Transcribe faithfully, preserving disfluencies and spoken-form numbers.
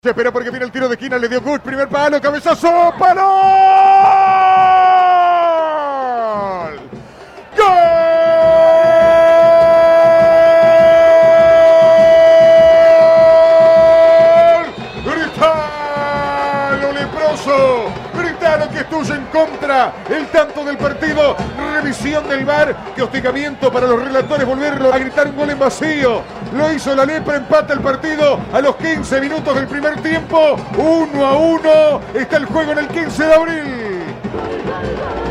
Se espera porque viene el tiro de esquina, le dio Guch, primer palo, cabezazo, ¡palo! ¡Gol! ¡Gritalo, leproso! ¡Gritalo que es tuyo en contra! El tanto del partido, revisión del V A R, qué hostigamiento para los relatores volverlo a gritar un gol en vacío. Lo hizo la Lepra, empata el partido a los quince minutos del primer tiempo. uno a uno. Está el juego en el quince de abril.